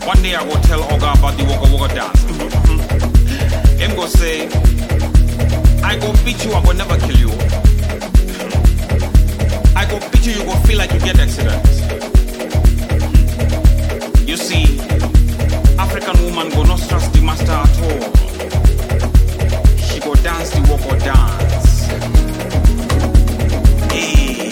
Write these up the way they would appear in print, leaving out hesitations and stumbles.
One day I will tell Oga about the Waka Waka dance. Him go say, I go beat you, I will never kill you. I go beat you, you go feel like you get accidents. You see, African woman go not trust the master at all. She go dance the Waka dance. Hey.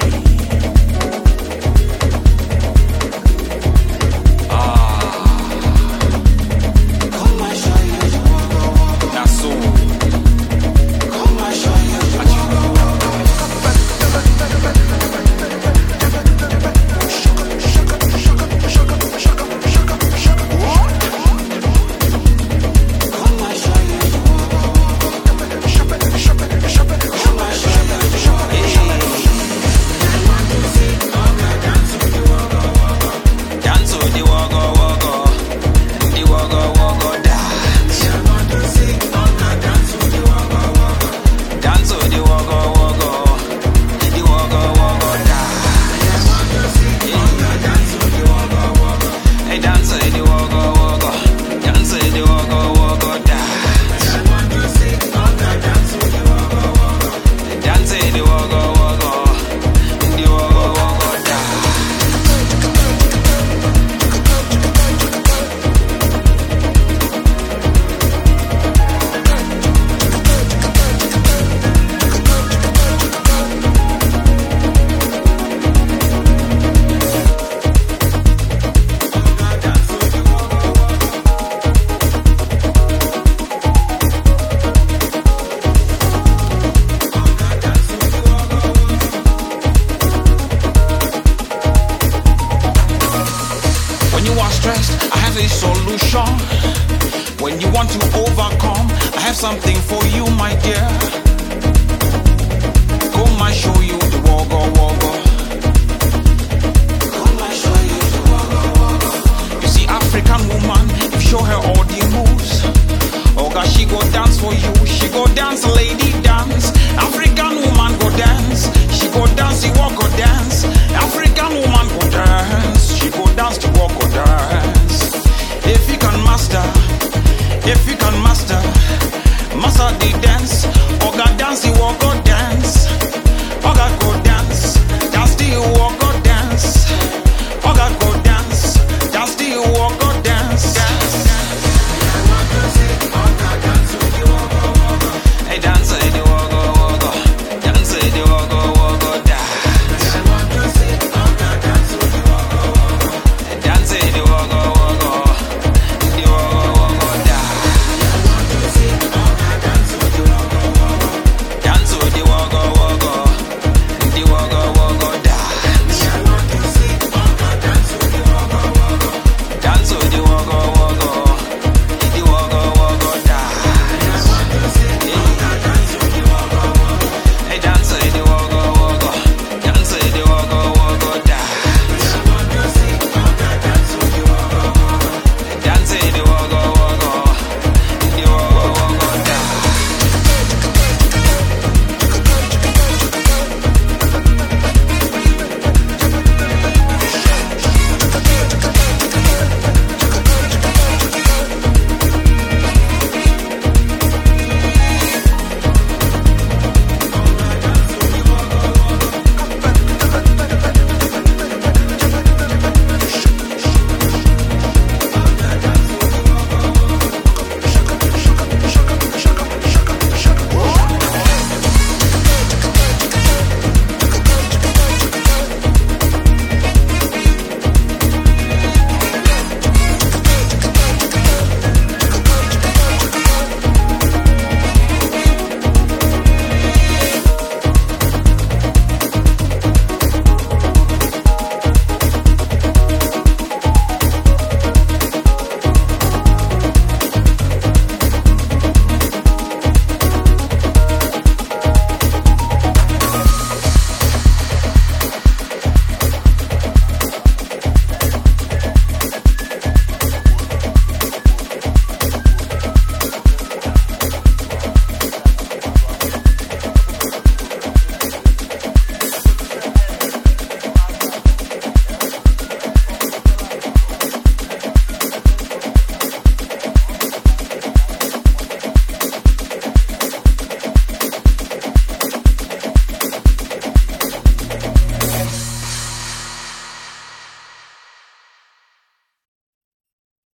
I have a solution. When you want to overcome, I have something for you, my dear. Come, I show you the woggle woggle. Come, I show you the woggle woggle. You see, African woman, if you show her all the moves, oh God, she go dance for you. She go dance, lady dance. African woman go dance. She go dance, the walk go dance. African woman go dance. She go dance, the walk go dance. If you can master the dance, Oga dance, the walk go dance. Oga go dance, dance the walk go dance. Oga go dance, dance the walk go dance. Hey, dance the walk go walk go, dance the walk go walk go dance. Dance the walk go walk go. Dance with the woggle.